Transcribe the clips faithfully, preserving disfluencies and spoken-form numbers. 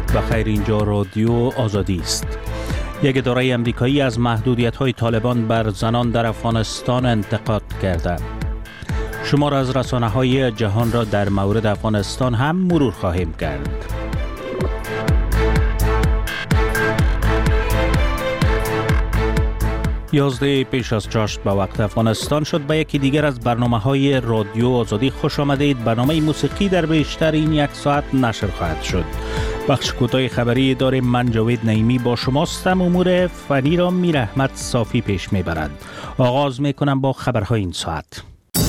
بخیر، اینجا رادیو آزادی است. یک اداره امریکایی از محدودیت‌های طالبان بر زنان در افغانستان انتقاد کرده. شمار از رسانه‌های جهان را در مورد افغانستان هم مرور خواهیم کرد. یازده پیش از چاشت به وقت افغانستان شد. به یکی دیگر از برنامه‌های رادیو آزادی خوش آمدید. برنامه موسیقی در بیشتر این یک ساعت نشر خواهد شد. بخش کوتاه خبری داریم. من جاوید نعیمی با شماستم. امور فنی را میر احمد صافی پیش میبرد. آغاز میکنم با خبرهای این ساعت.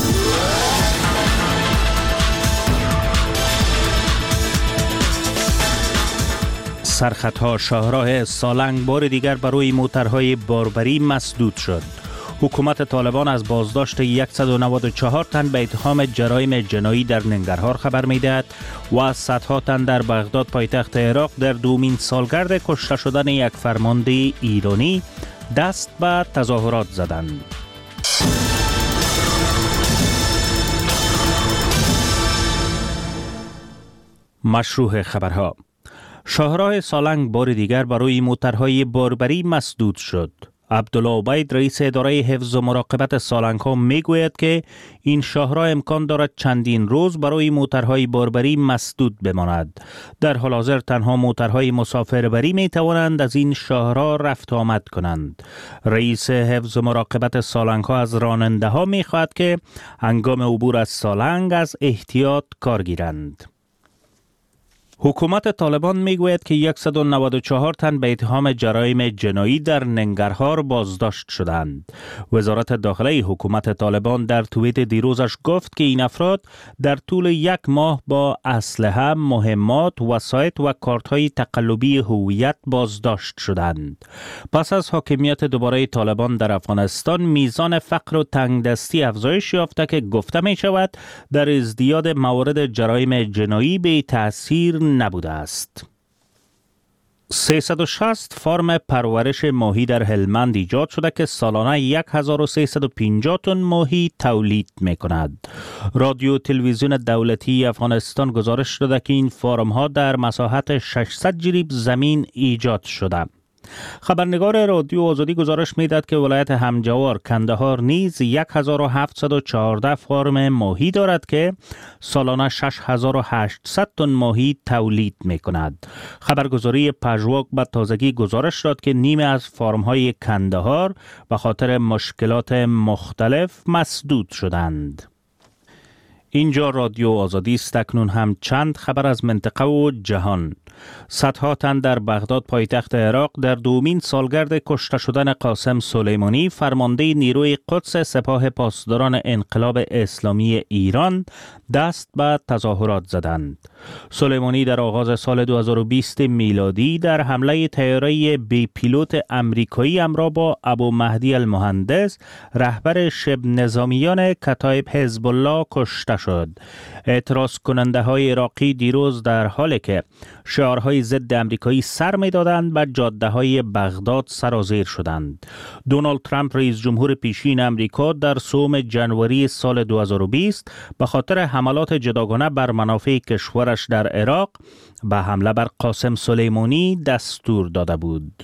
سرخطها شاهراه سالنگ بار دیگر برای موترهای باربری مسدود شد. حکومت طالبان از بازداشت صد و نود و چهار تن به اتهام جرایم جنایی در ننگرهار خبر می‌دهد و صدها تن در بغداد پایتخت عراق در دومین سالگرد کشته شدن یک فرمانده ایرانی دست به تظاهرات زدند. مشروع خبرها. شاهراه سالنگ بار دیگر برای موترهای باربری مسدود شد. عبدالله عبید رئیس اداره حفظ و مراقبت سالنگ ها می گوید که این شاهراه امکان دارد چندین روز برای موترهای باربری مسدود بماند. در حال حاضر تنها موترهای مسافربری می توانند از این شاهراه رفت آمد کنند. رئیس حفظ و مراقبت سالنگ ها از راننده ها می خواهد که هنگام عبور از سالنگ از احتیاط کار گیرند. حکومت طالبان میگوید که صد و نود و چهار تن به اتهام جرایم جنایی در ننگرهار بازداشت شدند. وزارت داخله حکومت طالبان در توییت دیروزش گفت که این افراد در طول یک ماه با اسلحه، مهمات، وسایط و کارت‌های تقلبی هویت بازداشت شدند. پس از حاکمیت دوباره طالبان در افغانستان، میزان فقر و تنگدستی افزایش یافته که گفته می شود در ازدیاد موارد جرایم جنایی به تأثیر نبوده است. سیصد و شصت فرم پرورش ماهی در هلمند ایجاد شده که سالانه هزار و سیصد و پنجاه تن ماهی تولید می کند. رادیو تلویزیون دولتی افغانستان گزارش داده که این فرم ها در مساحت ششصد جریب زمین ایجاد شده. خبرنگار رادیو آزادی گزارش میداد که ولایت همجوار کندهار نیز هزار و هفتصد و چهارده فرم ماهی دارد که سالانه شش هزار و هشتصد تن ماهی تولید می کند. خبرگزاری پژواک به تازگی گزارش داد که نیمه از فرم های کندهار به خاطر مشکلات مختلف مسدود شدند. اینجا رادیو آزادی است. اکنون هم چند خبر از منطقه و جهان. صدها تن در بغداد پایتخت عراق در دومین سالگرد کشته شدن قاسم سلیمانی فرمانده نیروی قدس سپاه پاسداران انقلاب اسلامی ایران دست به تظاهرات زدند. سلیمانی در آغاز سال دو هزار و بیست میلادی در حمله طیاره بی پیلوت امریکایی همراه با ابو مهدی المهندس رهبر شبه نظامیان کتایب حزب الله کشته شد. اعتراض کننده های عراقی دیروز در حالی که شعارهای ضد امریکایی سر می دادند به جاده های بغداد سرازیر شدند. دونالد ترامپ رئیس جمهور پیشین امریکا در سوم ژانویه سال دو هزار و بیست به خاطر حملات جداگانه بر منافع کشورش در عراق به حمله بر قاسم سلیمانی دستور داده بود.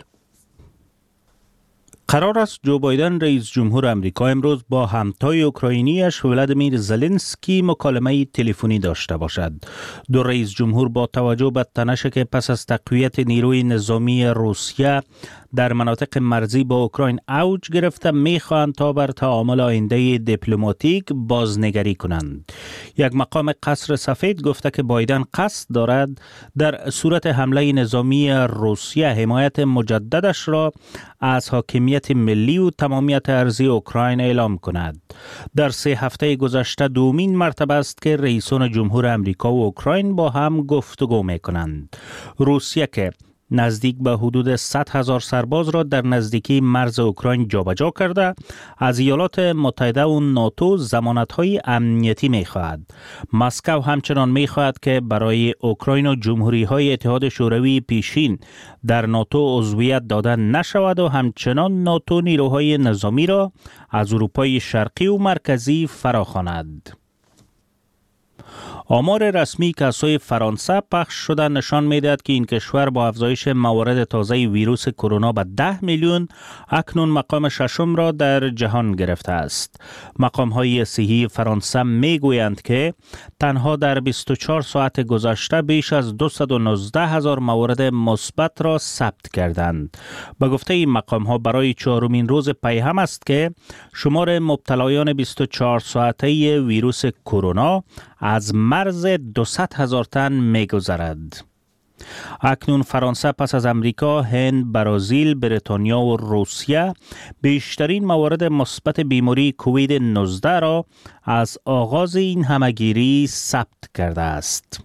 قرار است جو بایدن رئیس جمهور امریکا امروز با همتای اوکراینیش ولادیمیر زلنسکی مکالمه تلفنی داشته باشد. دو رئیس جمهور با توجه به تنشی که پس از تقویت نیروی نظامی روسیه در مناطق مرزی با اوکراین اوج گرفته میخواهند تا بر تعامل آینده دیپلماتیک بازنگری کنند. یک مقام قصر سفید گفته که بایدن قصد دارد در صورت حمله نظامی روسیه حمایت مجددش را از حاکمیت ملی و تمامیت ارضی اوکراین اعلام کند. در سه هفته گذشته دومین مرتبه است که رئیسان جمهور امریکا و اوکراین با هم گفتگو میکنند. روسیه که نزدیک به حدود صد هزار سرباز را در نزدیکی مرز اوکراین جابجا کرده، از ایالات متحده و ناتو ضمانت‌های امنیتی می‌خواهد. مسکو همچنان می‌خواهد که برای اوکراین و جمهوری‌های اتحاد شوروی پیشین در ناتو عضویت داده نشود و همچنان ناتو نیروهای نظامی را از اروپای شرقی و مرکزی فراخواند. آمار رسمی که از سوی فرانسه پخش شده نشان می‌دهد که این کشور با افزایش موارد تازه ویروس کرونا به ده میلیون اکنون مقام ششم را در جهان گرفته است. مقام‌های صحی فرانسه می‌گویند که تنها در بیست و چهار ساعت گذشته بیش از دویست و نوزده هزار مورد مثبت را ثبت کردند. به گفته این مقام‌ها برای چهارمین روز پیهم است که شمار مبتلایان بیست و چهار ساعته ویروس کرونا از مرز دویست هزار تن می‌گذرد. اکنون فرانسه پس از امریکا، هند، برزیل، بریتانیا و روسیه بیشترین موارد مثبت بیماری کووید نوزده را از آغاز این همهگیری ثبت کرده است.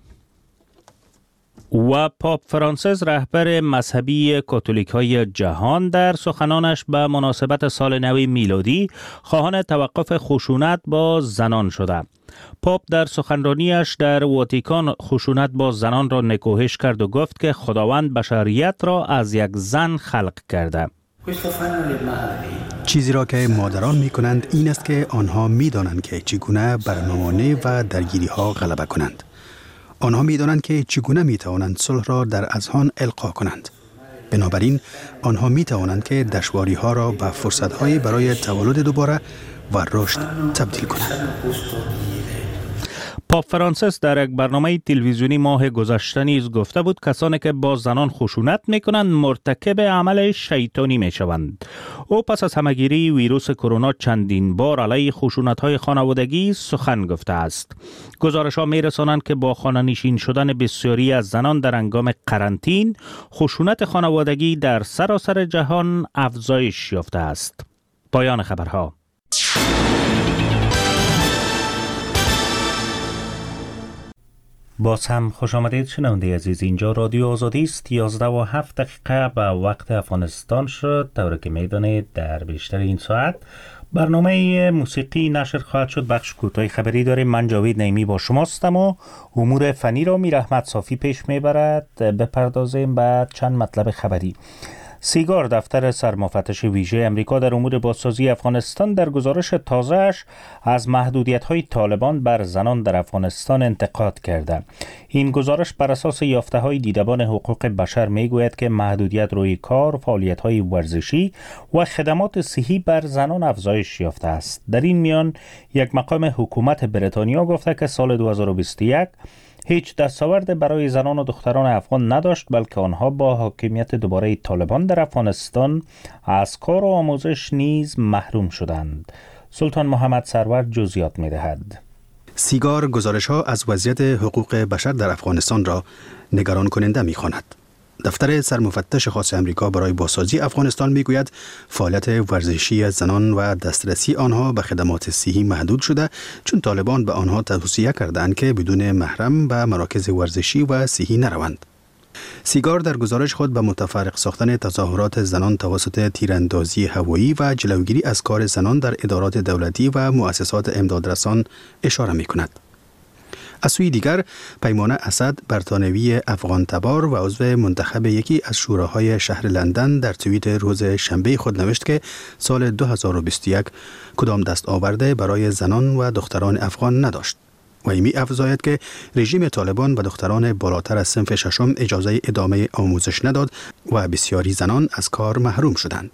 و پاپ فرانسیس رهبر مذهبی کاتولیک های جهان در سخنانش به مناسبت سال نو میلادی خواهان توقف خشونت با زنان شده. پاپ در سخنرانیش در واتیکان خشونت با زنان را نکوهش کرد و گفت که خداوند بشریت را از یک زن خلق کرده. چیزی را که مادران می کنند این است که آنها می دانند که چگونه بر موانع و درگیری ها غلبه کنند. آنها می دانند که چگونه می توانند صلح را در اذهان القا کنند. بنابراین آنها می توانند که دشواری ها را به فرصت های برای تولد دوباره و رشد تبدیل کنند. پاپ فرانسیس در یک برنامه تلویزیونی ماه گذشته نیز گفته بود کسانی که با زنان خشونت میکنند مرتکب عمل شیطانی میشوند. او پس از همهگیری ویروس کرونا چندین بار علیه خشونت‌های خانوادگی سخن گفته است. گزارش‌ها میرسانند که با خانه‌نشین شدن بسیاری از زنان در هنگام قرنطین، خشونت خانوادگی در سراسر جهان افزایش یافته است. پایان خبرها. باز هم خوش آمدید شنونده عزیز، اینجا رادیو آزادی است. یازده و هفت دقیقه به وقت افغانستان شد. طوری که میدانید در بیشتر این ساعت برنامه موسیقی نشر خواهد شد. بخش کوتاه خبری داریم. من جاوید نعیمی با شماستم و امور فنی را میر احمد صافی پیش میبرد. بپردازیم به چند مطلب خبری. سیگار، دفتر سرمفتش ویژه امریکا در امور بازسازی افغانستان، در گزارش تازه‌اش از محدودیت‌های طالبان بر زنان در افغانستان انتقاد کرده. این گزارش بر اساس یافته‌های دیدبان حقوق بشر می‌گوید که محدودیت روی کار، فعالیت‌های ورزشی و خدمات صحی بر زنان افزایش یافته است. در این میان یک مقام حکومت بریتانیا گفته که سال دو هزار و بیست و یک هیچ دستاورد برای زنان و دختران افغان نداشت، بلکه آنها با حاکمیت دوباره طالبان در افغانستان از کار و آموزش نیز محروم شدند. سلطان محمد سرور جزئیات می‌دهد. سیگار گزارش ها از وضعیت حقوق بشر در افغانستان را نگران کننده می‌خواند. دفتر سرمفتش خاص امریکا برای بازسازی افغانستان میگوید فعالیت ورزشی زنان و دسترسی آنها به خدمات صحی محدود شده، چون طالبان به آنها توصیه کردند که بدون محرم به مراکز ورزشی و صحی نروند. سیگار در گزارش خود به متفرق ساختن تظاهرات زنان توسط تیراندازی هوایی و جلوگیری از کار زنان در ادارات دولتی و مؤسسات امدادرسان اشاره می‌کند. از سوی دیگر، پیمان اسد، برطانوی افغان تبار و عضو منتخب یکی از شوراهای شهر لندن در توییت روز شنبه خود نوشت که سال دو هزار و بیست و یک کدام دستاورده برای زنان و دختران افغان نداشت. و می افزاید که رژیم طالبان و دختران بالاتر از صنف ششم اجازه ادامه آموزش نداد و بسیاری زنان از کار محروم شدند.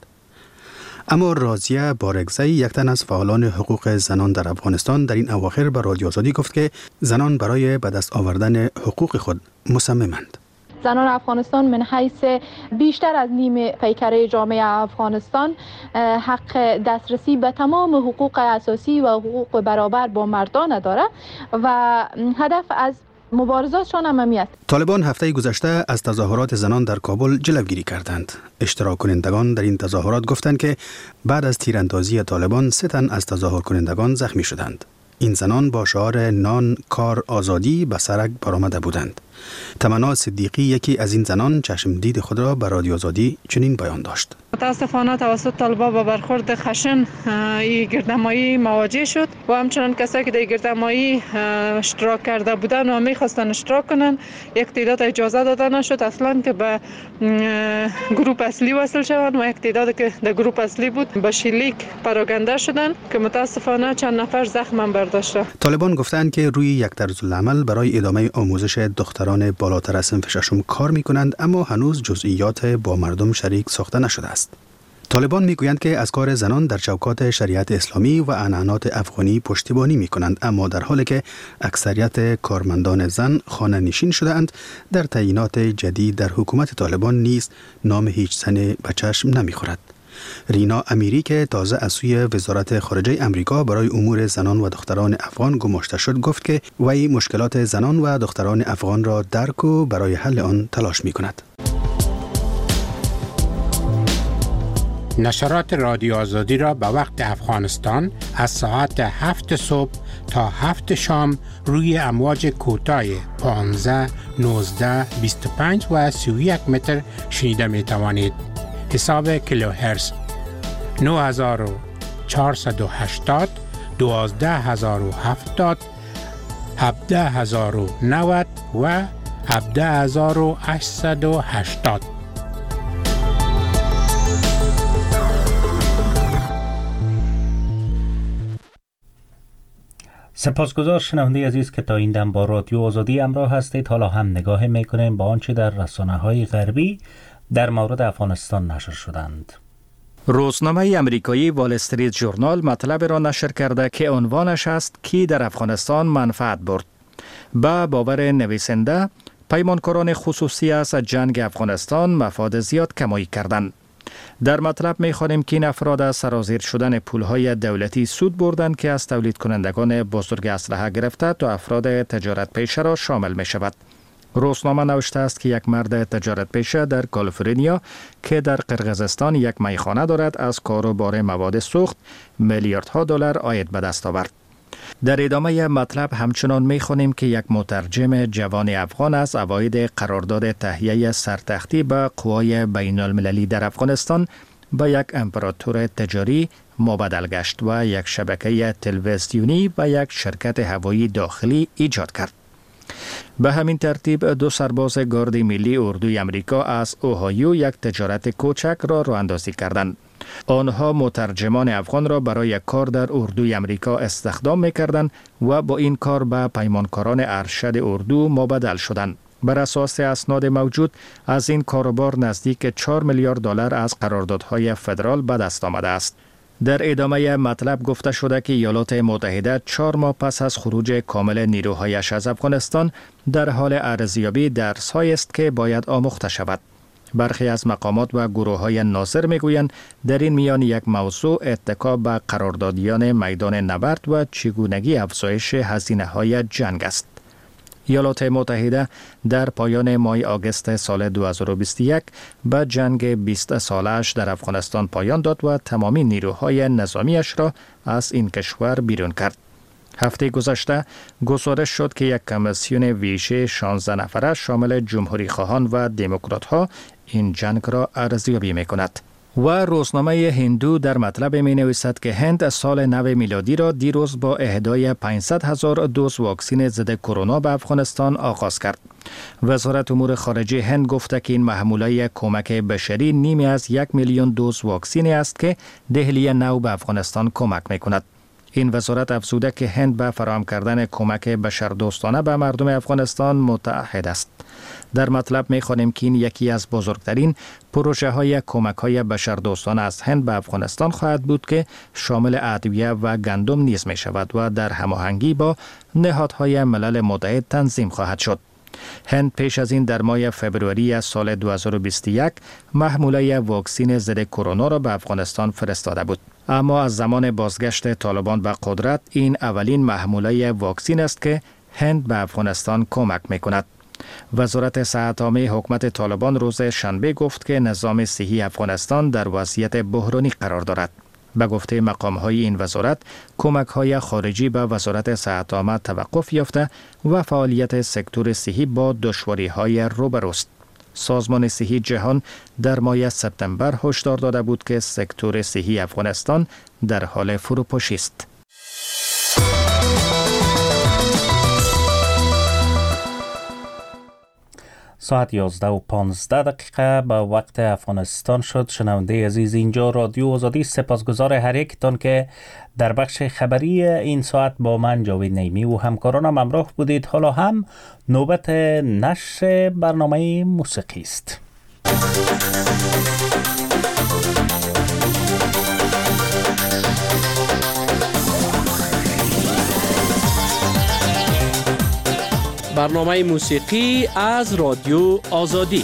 اما راضیه بارگزی، یک تن از فعالان حقوق زنان در افغانستان، در این اواخر به رادیو آزادی گفت که زنان برای به دست آوردن حقوق خود مصممند. زنان افغانستان من حیث بیشتر از نیم پیکره جامعه افغانستان حق دسترسی به تمام حقوق اساسی و حقوق برابر با مردان داره و هدف از مبارزاتشان امنیت. طالبان هفته گذشته از تظاهرات زنان در کابل جلوگیری کردند. اشتراک کنندگان در این تظاهرات گفتند که بعد از تیراندازی طالبان سه تن از تظاهر کنندگان زخمی شدند. این زنان با شعار نان، کار، آزادی به سرک برآمده بودند. تمنا صدیقی یکی از این زنان چشم دید خود را به رادیو آزادی چنین بیان داشت. متاسفانه توسط طالبان با برخورد خشن این گردهمایی مواجه شد و همچنان کسایی که در گردهمایی اشتراک کرده بودن و میخواستن اشتراک کنن یک تعداد اجازه داده نشد اصلا که به گروه اصلی وصل شوند و یک تعداد که در گروه اصلی بود به شلیک پراکنده شدن که متاسفانه چند نفر زخم برداشته. طالبان گفتند که روی یک طرزالعمل برای ادامه آموزش دختران بالاتر از صنف ششم کار میکنند، اما هنوز جزئیات با مردم شریک ساخته نشده است. طالبان میگویند که از کار زنان در چوکات شریعت اسلامی و عنعنات افغانی پشتیبانی میکنند، اما در حالی که اکثریت کارمندان زن خانه نشین شده اند، در تعیینات جدید در حکومت طالبان نیز نام هیچ زن به چشم نمیخورد. رینا امیری که تازه از سوی وزارت خارجه امریکا برای امور زنان و دختران افغان گماشته شد گفت که وی مشکلات زنان و دختران افغان را درک و برای حل آن تلاش میکند. نشرات رادیو آزادی را به وقت افغانستان از ساعت هفت صبح تا هفت شام روی امواج کوتاه پانزده، نوزده، بیست و پنج و سی و یک متر شنیده می توانید. حساب کیلوهرتز نه هزار و چهارصد و هشتاد، دوازده هزار و هفتاد، هفده هزار و نود و هفده هزار و هشتصد و هشتاد. سپاسگزار شنونده عزیز که تا این دم با رادیو آزادی همراه هستید. حالا هم نگاه میکنیم با آنچه در رسانه‌های غربی در مورد افغانستان نشر شدند. روزنامه امریکایی وال استریت ژورنال مطلب را نشر کرده که عنوانش است کی در افغانستان منفعت برد. با باور نویسنده، پیمانکاران خصوصی از جنگ افغانستان مفاد زیاد کمایی کردند. در مطلب می‌خوانیم که این افراد از سرازیر شدن پول‌های دولتی سود بردند که از تولید کنندگان بزرگ اسلحه گرفته تا افراد تجارت پیشه را شامل می‌شود. روزنامه نوشته است که یک مرد تجارت پیشه در کالیفرنیا که در قرقیزستان یک میخانه دارد از کاروبار مواد سوخت میلیاردها دلار عاید به دست آورد. در ادامه مطلب همچنان می‌خوانیم که یک مترجم جوان افغان از عواید قرارداد تهیه سرتختی به قوای بین المللی در افغانستان به یک امپراتور تجاری مبادل گشت و یک شبکه تلویزیونی و یک شرکت هوایی داخلی ایجاد کرد. به همین ترتیب دو سرباز گارد ملی اردوی امریکا از اوهایو یک تجارت کوچک را راه اندازی کردند. آنها مترجمان افغان را برای کار در اردوی امریکا استخدام می‌کردند و با این کار به پیمانکاران ارشد اردو مبادل شدند. بر اساس اسناد موجود از این کاروبار نزدیک چهار میلیارد دلار از قراردادهای فدرال به دست آمده است. در ادامه مطلب گفته شده که ایالات متحده چهار ماه پس از خروج کامل نیروهایش از افغانستان در حال ارزیابی درس‌هایی است که باید آموخته شود. برخی از مقامات و گروه‌های ناظر میگویند در این میان یک موضوع اتکا به قراردادیان میدان نبرد و چگونگی افزایش هزینه‌های جنگ است. ایالات متحده در پایان ماه آگوست سال دو هزار و بیست و یک به جنگ بیست سالش در افغانستان پایان داد و تمامی نیروهای نظامیش را از این کشور بیرون کرد. هفته گذشته گزارش شد که یک کمیسیون ویژه شانزده نفره شامل جمهوری خواهان و دموکرات ها این جنگ را ارزیابی می کند. و روزنامه هندو در مطلب می نویسد که هند سال نو میلادی را دیروز با اهدای پانصد هزار دوز واکسن ضد کرونا به افغانستان آغاز کرد. وزارت امور خارجه هند گفته که این محموله کمک بشری نیمی از یک میلیون دوز واکسن است که دهلی نو به افغانستان کمک می کند. این وزارت افزوده که هند به فراهم کردن کمک بشردوستانه به مردم افغانستان متعهد است. در مطلب می‌خوانیم که این یکی از بزرگترین پروژه های کمک های بشردوستانه از هند به افغانستان خواهد بود که شامل ادویه و گندم نیز می شود و در هماهنگی با نهادهای ملل متحد تنظیم خواهد شد. هند پیش از این در ماه فبروری سال دو هزار و بیست و یک محموله واکسن ضد کرونا را به افغانستان فرستاده بود. اما از زمان بازگشت طالبان به قدرت این اولین محموله واکسن است که هند به افغانستان کمک می‌کند. وزارت صحت عامه حکومت طالبان روز شنبه گفت که نظام صحی افغانستان در وضعیت بحرانی قرار دارد. به گفته مقام‌های این وزارت، کمک‌های خارجی به وزارت صحت عامه توقف یافته و فعالیت سکتور صحی با دشواری‌های روبروست. سازمان صحی جهان در ماه سپتامبر هشدار داده بود که سکتور صحی افغانستان در حال فروپاشی است. ساعت یازده و پانزده دقیقه به وقت افغانستان شد. شنونده عزیز، اینجا رادیو آزادی. سپاسگزار هر یکتان که در بخش خبری این ساعت با من جاوید نیمی و همکارانم همراه بودید. حالا هم نوبت نشر برنامه موسیقی است. برنامه موسیقی از رادیو آزادی.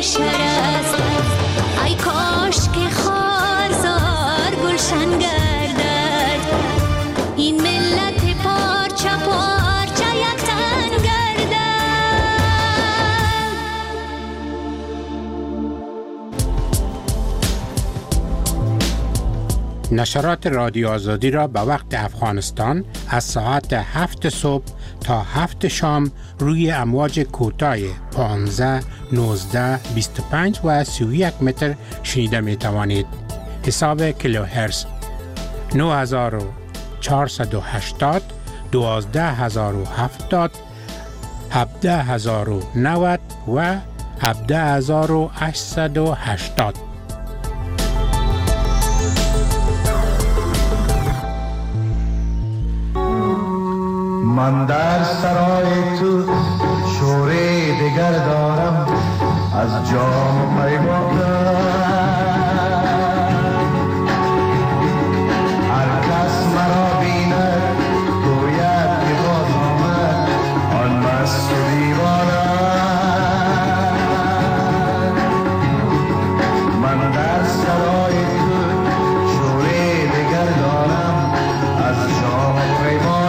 بشر است. ای کاش که خارزار گلشن گردد، این ملت پارچه پارچه یک تن گردد. نشرات رادیو آزادی را به وقت افغانستان از ساعت هفت صبح تا هفت شام روی امواج کوتاه پانزده، نوزده، بیست و پنج و سی و یک متر شنیده می توانید. حساب کیلوهرتز نه هزار و چهارصد و هشتاد، دوازده هزار و هفتاد، هفده هزار و نود و هفده هزار و هشتصد و هشتاد. من در سرای تو شوره دگر دارم، از جام پیما هر کس مرا بیند گوید که باز آمد آن مست و دیوانه. من در سرای تو شوره دگر دارم، از جام پیما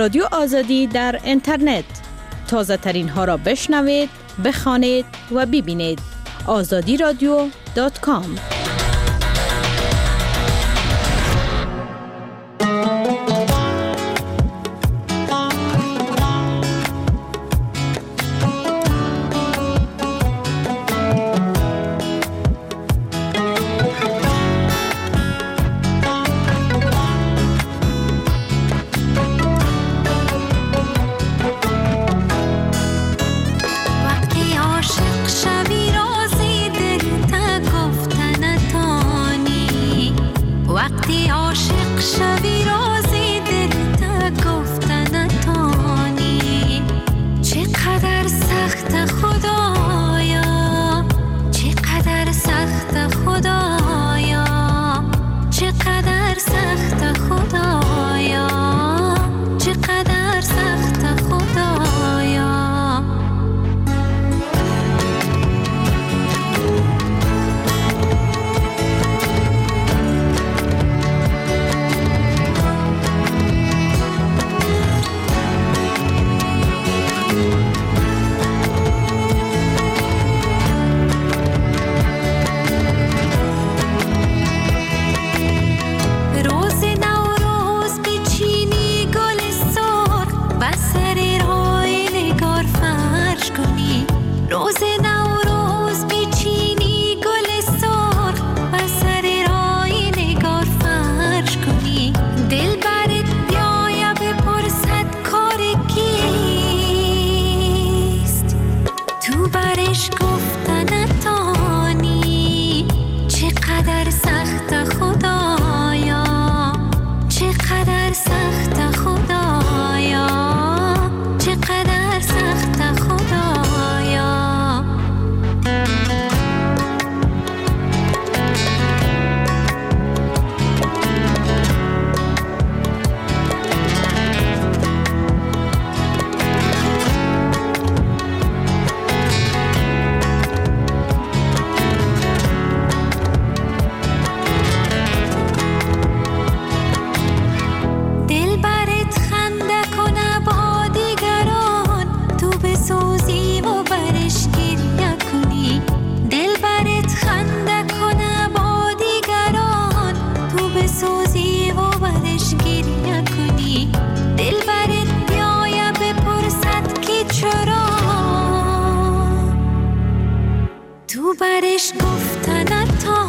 رادیو آزادی در اینترنت. تازه ترین ها را بشنوید، بخوانید و ببینید. آزادی رادیو دات کام. برش گفتن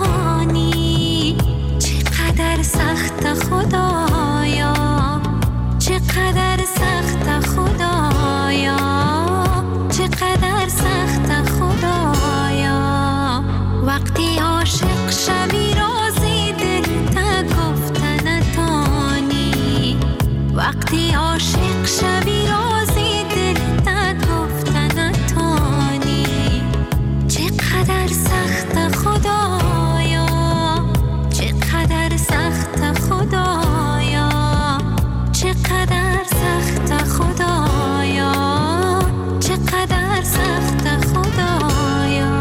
تانی چقدر سخت خدایا، چقدر سخت خدایا، چقدر سخت خدایا. وقتی عاشق شوی رازی دل تا گفتن تانی، وقتی عاشق شوی رازی دل تا گفتن تانی. چقدر سخت خدایا، چقدر سخت خدایا، چقدر سخت خدایا، چقدر سخت خدایا.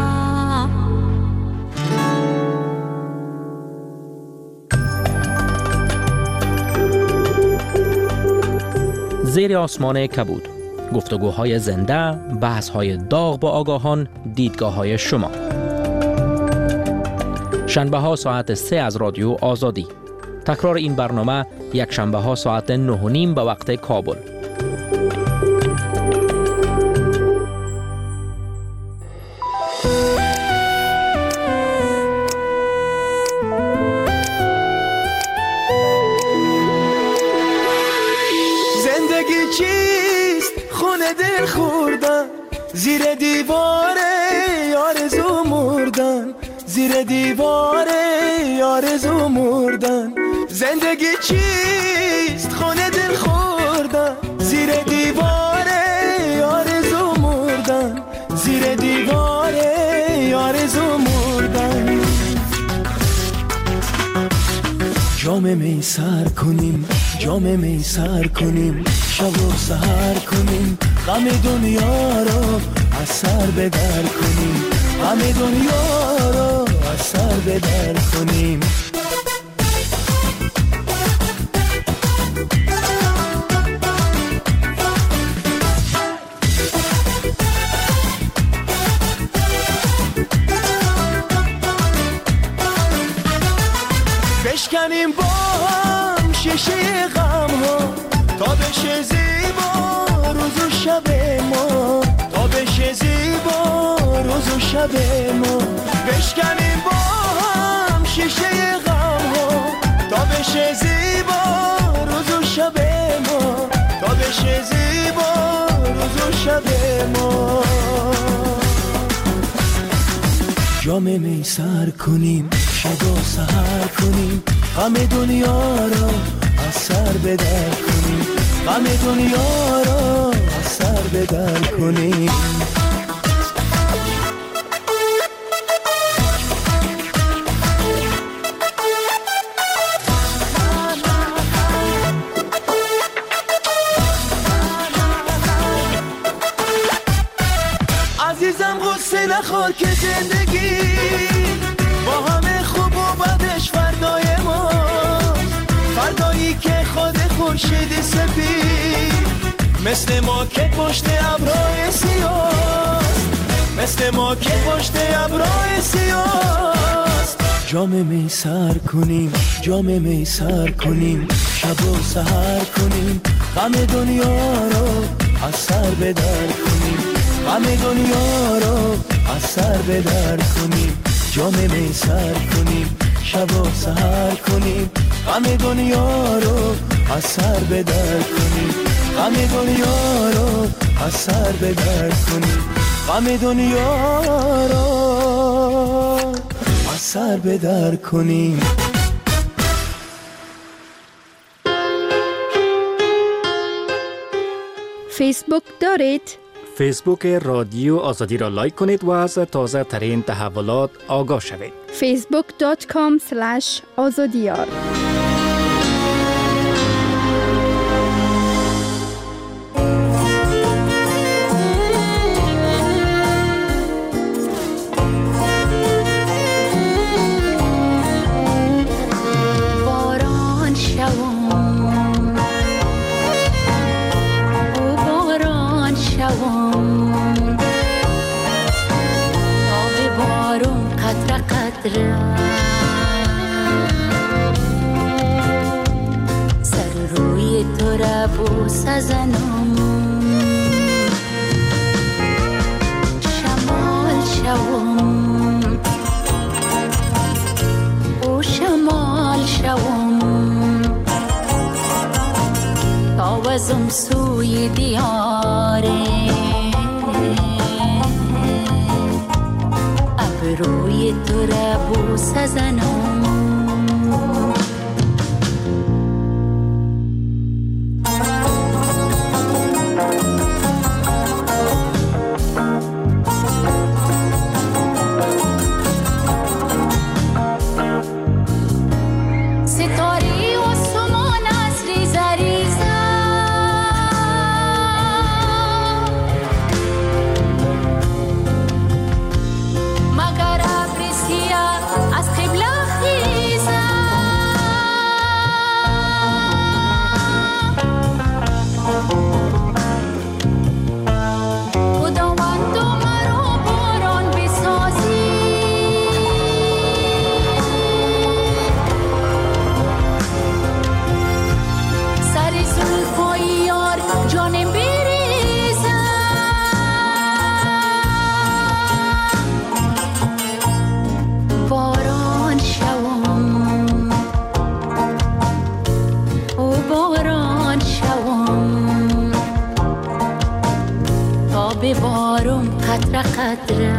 زیر آسمان کبود، گفتگوهای زنده، بحث‌های داغ با آگاهان، دیدگاه‌های شما. شنبه ها ساعت سه از رادیو آزادی. تکرار این برنامه یک شنبه ها ساعت نه و نیم به وقت کابل. زندگی چیست؟ خونه دل خوردن، زیر دیوار آرزو مردن، زیر دیوار آرزو مردن. زندگی چیست؟ خونه دل خوردن، زیر دیوار آرزو مردن، زیر دیوار آرزو مردن. جام می سر کنیم، جام می سر کنیم، شب و سحر کنیم، غم دنیا رو از سر بدر کنیم، غم دنیا رو از سر بدر کنیم. بشکنیم با هم شیشه غم ها تا بشه زیبا روز و شب ما، تا بشه زیبا روز و شب ما. بشکنیم با هم شیشه غم ها تا بشه زیبا روز و شب ما، تا بشه زیبا روز و شب ما. جام می سر کنیم شب و سحر کنیم، غم دنیا را از سر به در کنیم، غم دنیا را از سر به در کنیم. عزیزم غصه نخور که زندگی با همه خوب و بدش فردای ما، فردایی که خود خورشید سپید مثل ما که پشت ابرهای سیاست، مثل ما که پشت ابرهای سیاست. جام می سر کنیم جام می سر کنیم، شب و سحر کنیم، غم دنیا رو از سر به در کنیم، غم دنیا رو از سر به در کنیم. جام می سر کنیم شب و سحر کنیم، غم دنیا رو از سر به در کنیم، غم دنیا رو از سر به در کنیم، غم دنیا رو از سر به در کنیم. فیسبوک دارید؟ فیسبوک رادیو آزادی را لایک کنید و از تازه ترین تحولات آگاه شوید. فیسبوک دات کام اسلش آزادیار. باران شوم او باران شوم تا به بارون قطره قطره سر روی تو را بوسه زنم شمال شوم او شمال شوم تا وزم سوی دیاره ابروی تو را بوسه زنم ستاره آسمان از ریزه ریزه مگر ابر سیاه از قبله خیزه خداوند مرا باران بسازی سر زلفای یار جانم بریزه باران شوم او باران شوم تا به بارم قطره قطره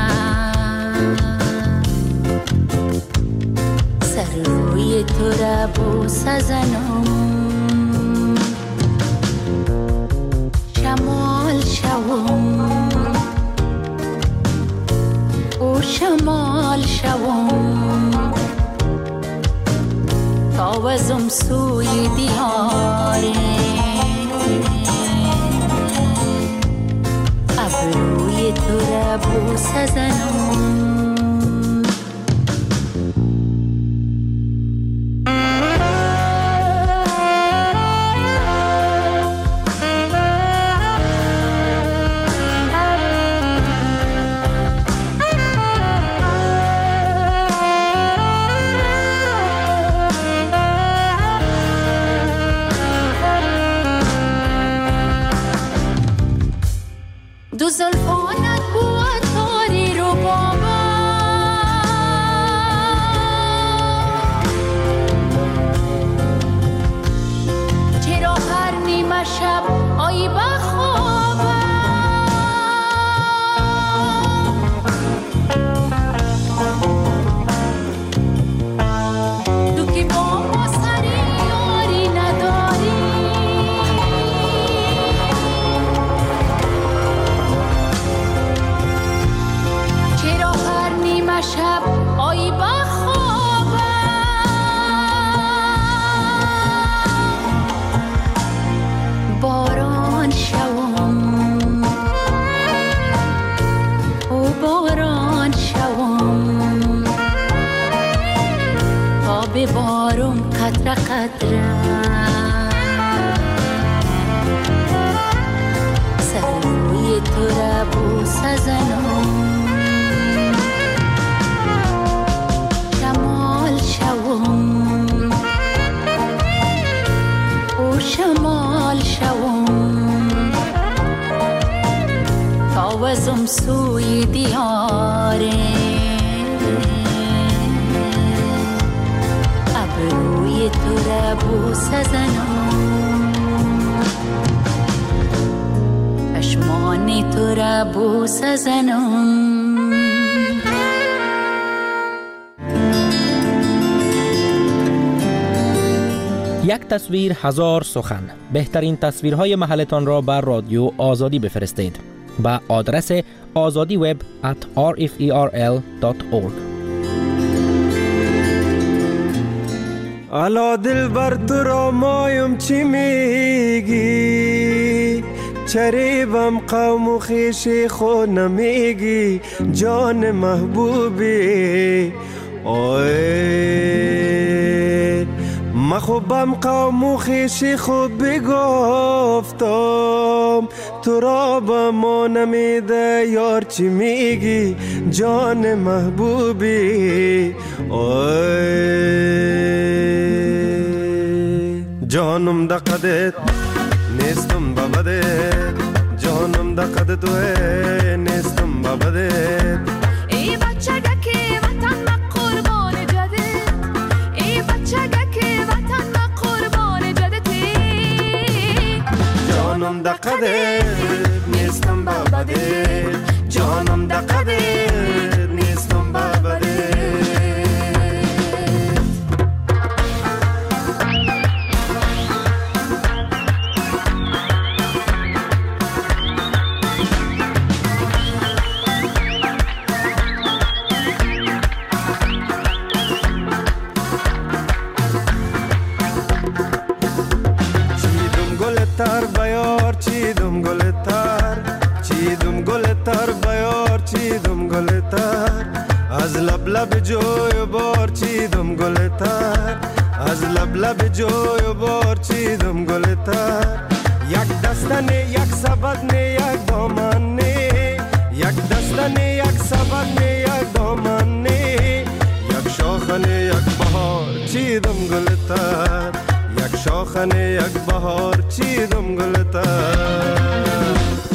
سر روی تو را بوسه زنم شمال شوم او شمال شوم تا وزم سوی دیاره ابروی تو را بوسه زنم تو زلفانت بود تاری رو بابا چرا هر نیمه شب آیی بخوابم تو که با ما سری یاری نداری چرا هر نیمه شب آیی بخوابم باران شوم او باران شوم تا ببارم قطره قطره سر روی تو را بوسه زنم شمال شوم او شمال شوم تا وزم سوی دیاره ابروی تو را بوسه زنم چشمان تو را بوسه زنم یک تصویر هزار سخن. بهترین تصویرهای محلتان را بر رادیو آزادی بفرستید با آدرس آزادی وب ات آر اف ای آر ال دات اورگ. الا دل بر تو را مایم چی میگی چریبم قوم و خیشی خود نمیگی جان محبوبی اوه مخوبم قوم و خیشی خود بگفتم تو را با ما نمیده یار چی میگی جان محبوبی اوه جانم دقدت نیستم بابدت جانم دقدت توه نیستم بابدت ای بچه که وطن ما قربان جدت ای بچه که وطن ما قربان جدتی جانم دقدت نیستم بابدت جانم دقدت نیستم بابدت تر بیار چیدم گل تر چیدم گل تر بیار چیدم گل تر از لب لب جوی بار چیدم گل تر از لب لب جوی بار چیدم گل تر یک دستنه یک سبدنه یک دامنه یک دستنه یک سبدنه یک دامنه یک شاخنه یک بهار چیدم گل تر یک شاخنه یک بهار چیدم گلتر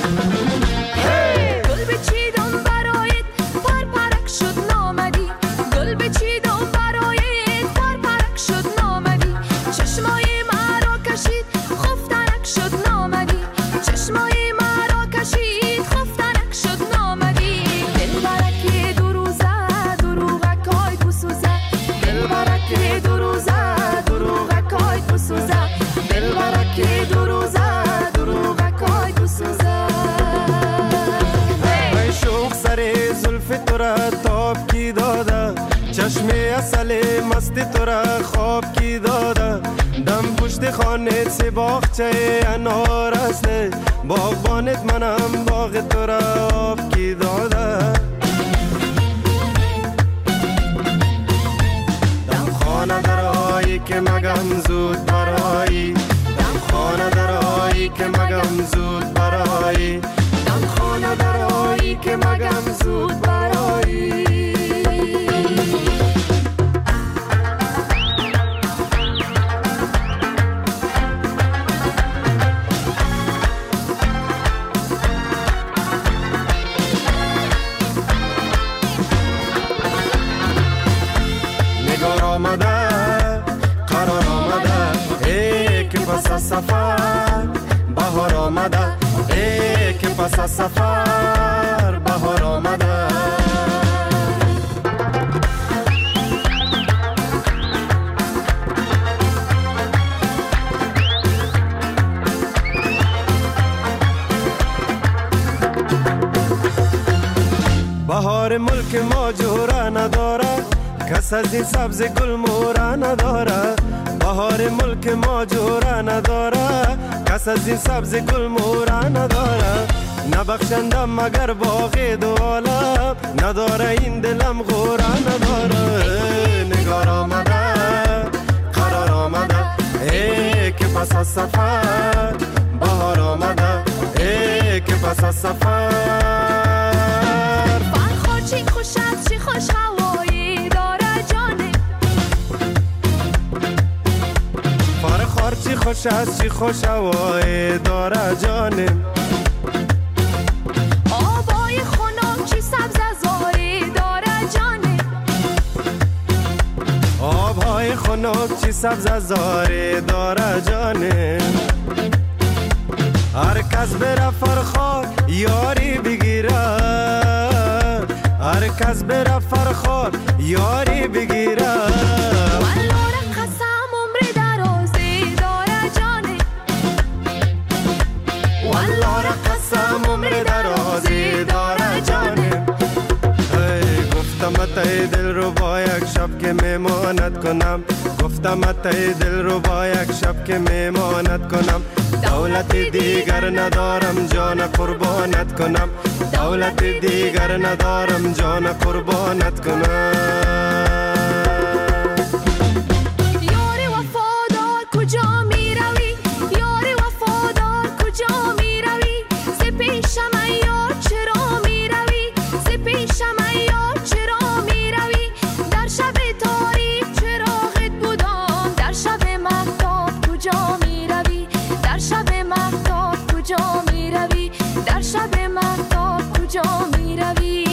گل بچیدم برایت پر پرک شد نامدی گل بچیدم برایت پر پرک شد نامدی چشمای مرا کشید خفتنک شد نامدی چشمای مرا کشید خفتنک شد نامدی دل برک دو روزه دروغکای بسوزه دل برک دو روزه دروغکای بسوزه دل برک دو روزه دروغکای بسوزه ای شوق سر زلف تو را تاب کی داده چشم اصل مست تو را خواب کی داده دم پشت خانه سی باغچه انار است باغبانت منم باغ تو را آب کی داده دم خانه درایی که مگم زود برایی دم خانه درایی که مگم زود برایی دم خانه درایی که مگم زود برایی بهار آمده، ای که پس از سفر بهار آمده. بهار ملک ما جوره نداره، کس از این سبز گل موره نداره. بهار ملک ما جوره نداره، کس از این سبز گل موره نداره. نبخشنده مگر باغ دو عالم، نداره این دلم غوره نداره. نگار آمده قرار آمده، ای که پس از سفر بهار آمده، ای که پس از سفر. چی خوش است چی خوش هوایی داره جانه، فرخار چی خوش است چی خوش هوایی داره جانه. آبای خنک چی سبز زاری داره جانه، آبهای خنک چی سبز زاری داره جانه. هر کس بره فرخار یاری بگیره، هر کس بره فرخار یاری بگیره. والله قسم عمر درازی داره جانه، والله قسم عمر درازی داره جانه. ای گفتم اتای دل رو با یک شب که میمانت کنم، گفتم اتای دل رو با یک شب که میمانت کنم. دولت دیگر ندارم جان قربانت کنم، دولت دیگر ندارم جان قربانت کنم. یار وفادار کجا می روی، یار وفادار کجا می روی. ز پیشم ای یار چرا می روی، ز پیشم ای یار چرا می روی. در شب تاریک چراغت بودم، در شب مهتاب کجا می روی، در شب مهتاب کجا می روی، در شب مهتاب کجا می روی.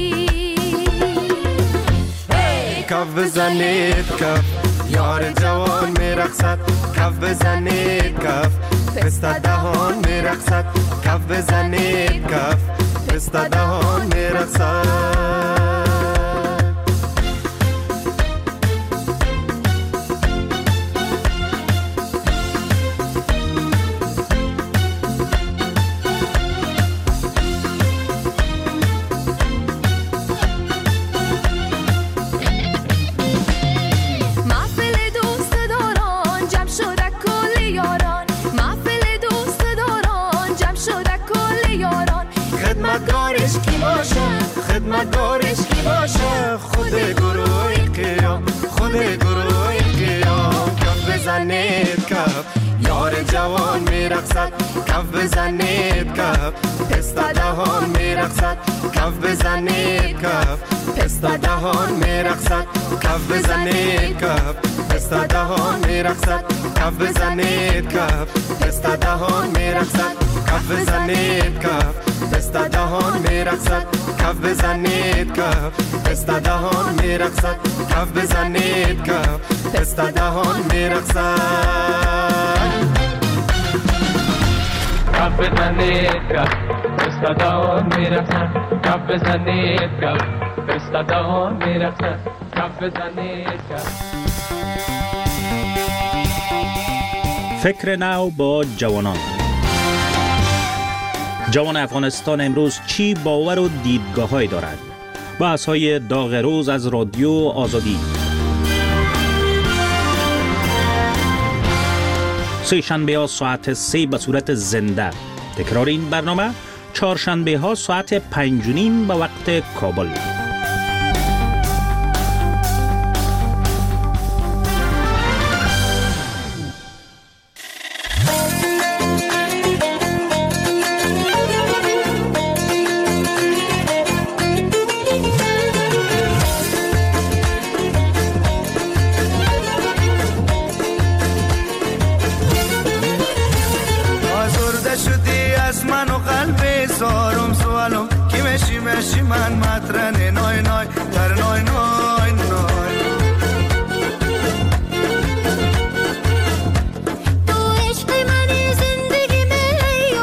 کف بزنید کف یار جوان می رقصد، کف بزنید کف پسته دهان می رقصد، کف بزنید کف پسته دهان می رقصد. خدمتگارش کی باشه، خدمتگارش کی باشه. خود گروه قیام، خود گروه قیام. کف بزنید کف یار جوان می رقصد، کف بزنید کف پسته دهان می رقصد، کف بزنید کف پسته دهان می رقصد، کف بزنید کف پسته دهان می رقصد، کف بزنید کف پسته دهان می رقصد، کف بزنید کف پسته دهان می رقصد، کف بزنید کف پسته دهان می رقصد، کف بزنید کف پسته دهان می رقصد. کف بزنید کف پسته دهان می رقصد، کف بزنید کف پسته دهان می رقصد، کف بزنید کف. فکر نو با جوانان. جوان افغانستان امروز چی باور و دیدگاه‌هایی دارد؟ بحث‌های داغ روز از رادیو آزادی. سه شنبه ها ساعت سه به صورت زنده. تکرار این برنامه چهارشنبه ها ساعت پنج و نیم به وقت کابل. من مطرن نای نای در نای نای نای تو عشق منی زندگی میں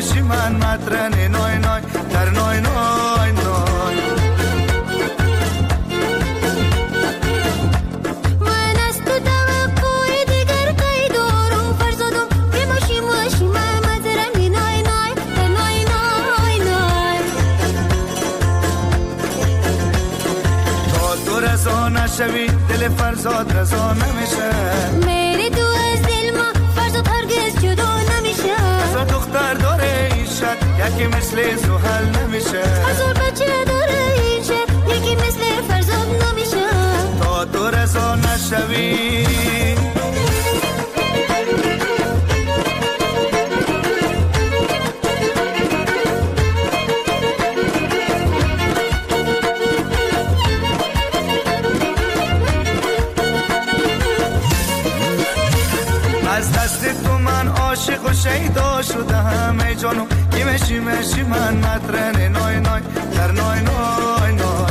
مشی من مطرن نای نای در نای نای نای من از تو توقع دیگر قید دارم فرزادم که مشی مشی من مطرن نای نای در نای نای نای تا تو رضا نشوی دل فرزاد رضا نمیشه میری تو از دل ما فرزاد هرگز جدا نمیشه هزار دختر داره این شهر یکی مثل زحل نمیشه هزار بچه داره این شهر یکی مثل فرزاد نمیشه تا تو رضا نشوی از دست تو من عاشق و شیدا شدم ای جانو کی مشی مشی من مطرن نای نای در نای نای نای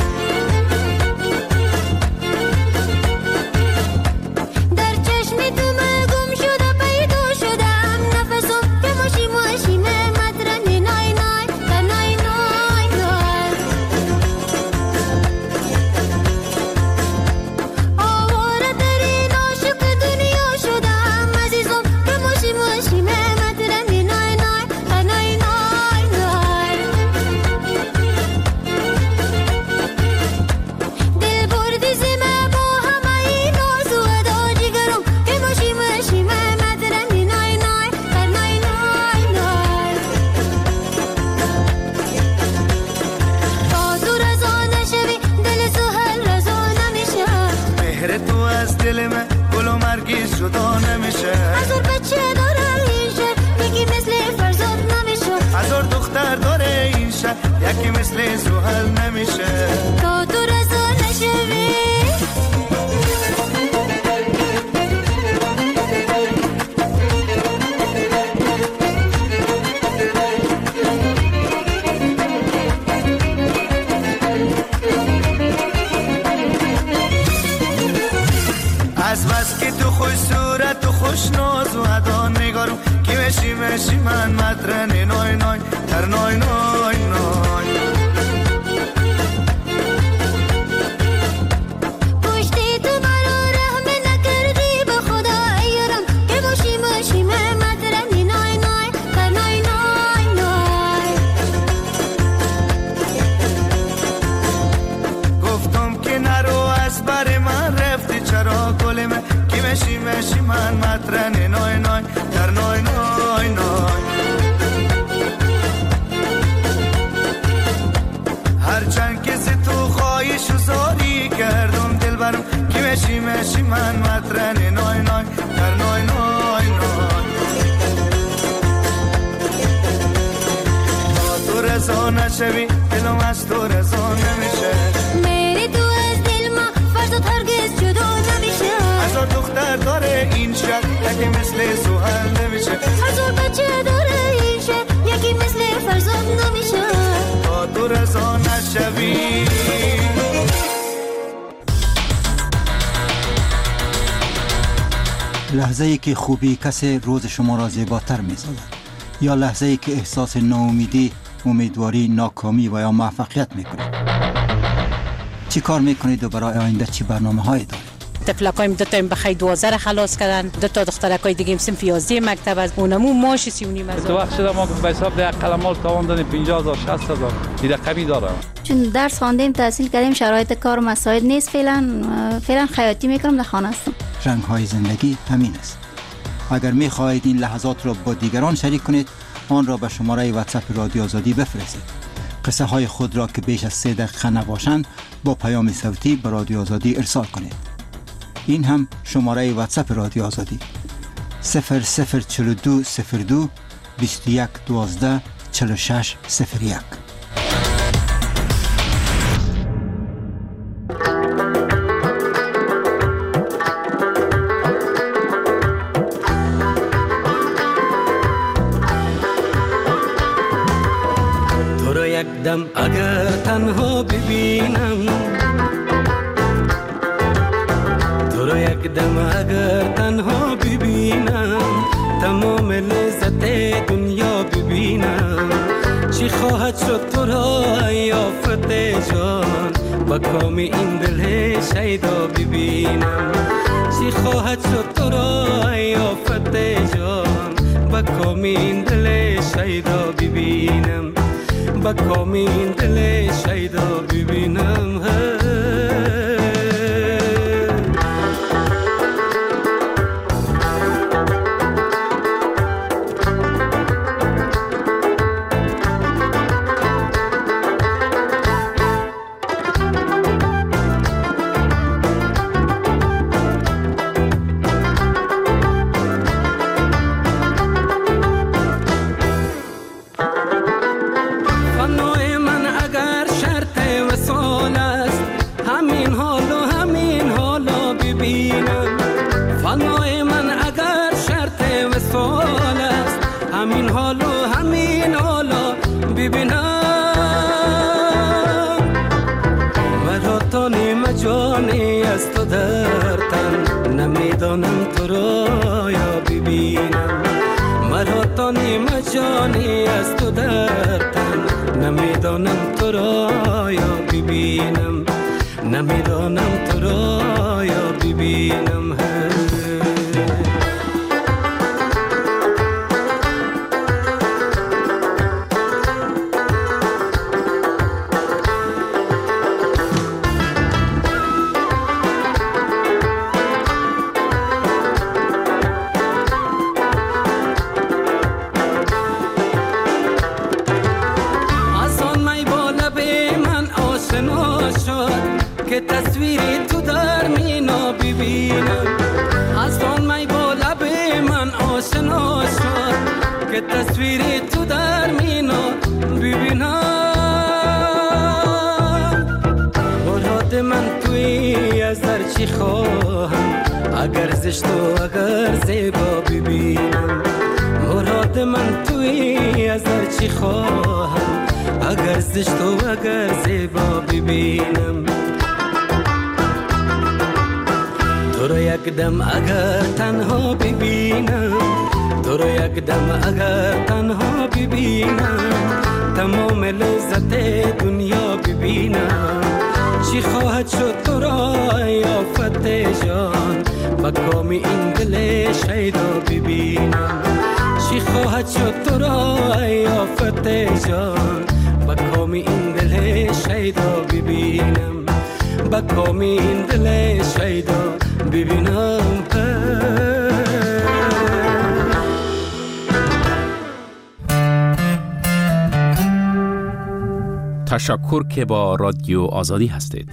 در چشم تو من گم شده پیدا شدم نفسم که مشی مشی من مطرن نای نای در نای نای نای آواره ترین عاشق دنیا شدم عزیزم که مشی مشی من مطرن نای نای در نای نای نای دل بردی زمه با همه این ناز و ادا جگرم که مشی مشی من مطرن نای نای در نای نای نای تا تو رضا نشوی دل سهل رضا نمیشه مهر تو از دل من گل و مرگی جدا نمیشه هزار بچه داره این شهر یکی مثل فرزاد نمیشه هزار دختر داره این شهر یکی مثل زحل نمیشه تا تو رضا نشوی از بس که تو خوش صورت و خوش ناز و ادا نگارم کی مشی مشی من مطرن نای نای در نای نای نای پشتی تو مرا رحم نکردی به خدا ایرم که مشی مشی من مطرن نای نای در نای نای نای گفتم که نرو از بر من رفتی چرا گل من کی مشی مشی من مطرن نای نای در نای نای نای هرچند که ز تو خواهش و زاری کردم دل برم کی مشی مشی من مطرن نای نای در نای نای نای تا تو رضا نشوی دلم از تو رضا نمیشه میری تو از دل ما فرزاد هرگز جدا نمیشه هزار دختر داره این شهر یکی مثل زحل نمیشه هزار بچه داره این شهر یکی مثل فرزاد نمیشه تا تو رضا نشوی لحظه ای که خوبی کسی روز شما را زیباتر می سازد یا لحظه ای که احساس ناامیدی، امیدواری، ناکامی و یا موفقیت می کنید. چی کار می کنید و برای آینده چی برنامه هایی دارید؟ تفلکایم دو تا بخی دوازده را خلاص کردن، دو تا دخترکای دیگه هم صنف یازده مکتب از اونمو ماش سی و نیم هزار. تو وقت شده ما به حساب ده قلمال تاوان دادیم پنجاه هزار شصت هزار این رقمی داره. چون درس خواندیم تحصیل کردیم شرایط کار مساعد نیست فعلا فعلا خیاطی میکنم در خانه هستم. رنگ های زندگی همین است. اگر می خواهید این لحظات را با دیگران شریک کنید آن را به شماره واتساپ رادیو آزادی بفرستید. قصه های خود را که بیش از سه دقیقه نباشند با پیام صوتی به رادیو آزادی ارسال کنید. این هم شماره واتساپ رادیو آزادی صفر صفر چهل و دو صفر دو بیست و یک دوازده چهل و شش صفر یک. تو رو یک دم اگر تنها ببینم، تو رو یک دم اگر تنها ببینم، تمام لذت دنیا ببینم، چی خواهد شد تو را یافت جان، با کام این دل شیدا ببینم، چی خواهد شد تو را یافت جان، با کام این دل شیدا ببینم، با کام این دل شیدا ببینم. جانی از تو در تن، نمیدانم تو را یا ببینم، مرا تا نیم جانی از تو در تن، نمیدانم تو را یا ببینم، نمیدانم تو را یا ببینم. که تصویری تو در مینا ببینم، از آن می با لب من آشنا شد، که تصویری تو در مینا ببینم. مراد من توی از در چی خواهم، اگر زشت و اگر زیبا ببینم، مراد من توی از در چی خواهم، اگر زشت و اگر زیبا ببینم. تو رو یک دم اگر تنها ببینم، تو رو یک دم اگر تنها ببینم، تمام لذت دنیا ببینم، چی خواهد شد تو را یافت جان، با کام این دل شیدا ببینم، چی خواهد شد تو را یافت جان، با کام این دل شیدا ببینم، با کام این دل شیدا ببینم. تشکر که با رادیو آزادی هستید.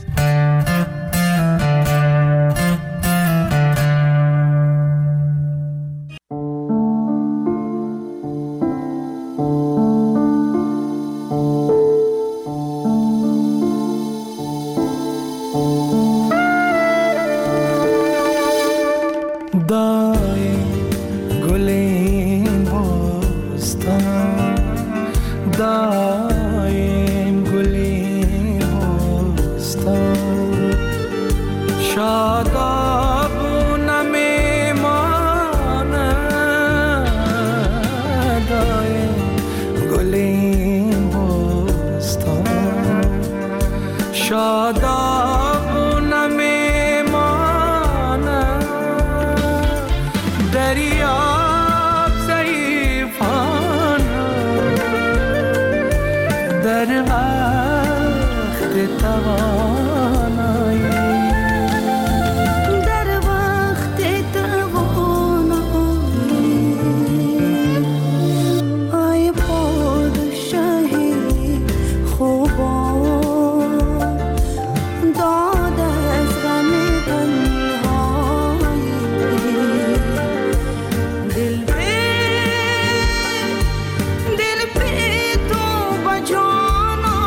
दिल पे तो बजाना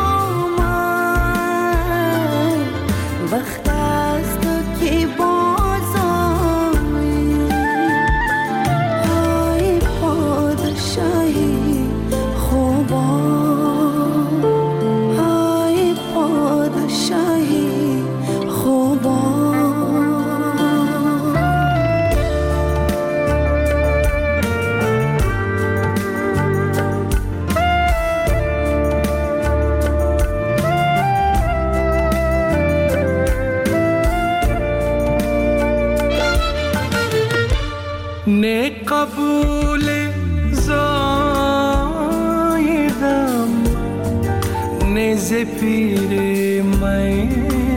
نیز پیر می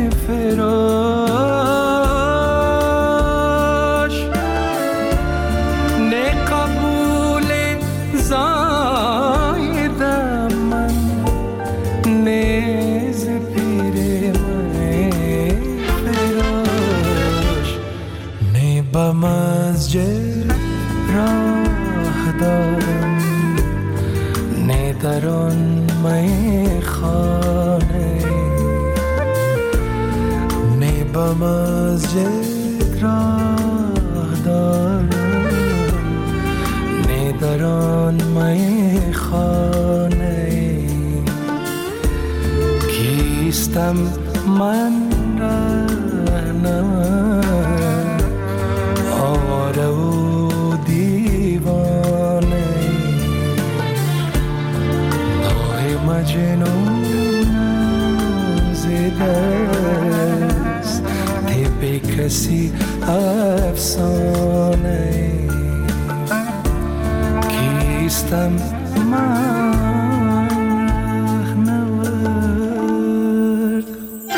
فراش نه قبول زایدم من نیز پیر می فراش نه به مسجد راه دارم نه در آن می خانه نه به مسجد راه دارم نه در آن می خانه کیستم من رهنم آواره و دیوانه نوع مجنون زده است طب کسی افسانه کیستم من رهنورد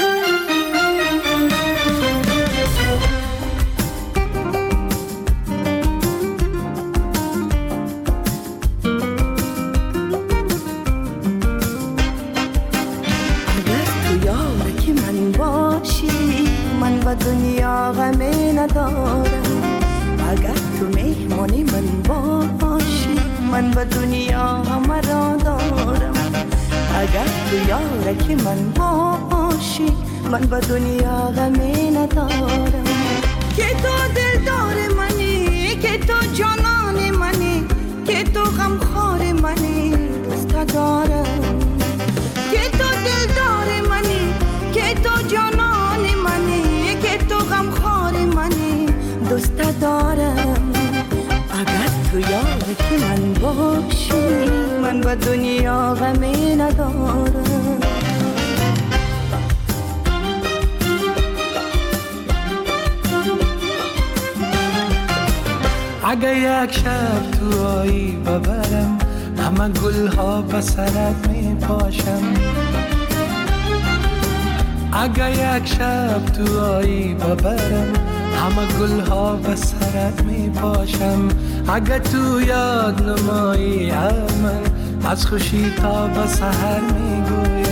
دنیا غمی ندارم اگر تو مهمانی من باشی من به دنیا غم را دارم اگر تو یارکی من باشی من به دنیا غمی ندارم که تو دلدار منی که تو جانان منی که تو غمخوار منی دوست دارم که تو دلدار منی که تو جانان منی که تو غمخوار منی دوست دارم اگر تو یاری که من باشی من به دنیا غمی ندارم اگر یک شب تو آیی ببرم همه گل ها به سرت می پاشم اگر یک شب تو آیی ببرم همه گل ها به سرت می پاشم اگر تو یاد نمایی من از خوشی تا به سحر می گویم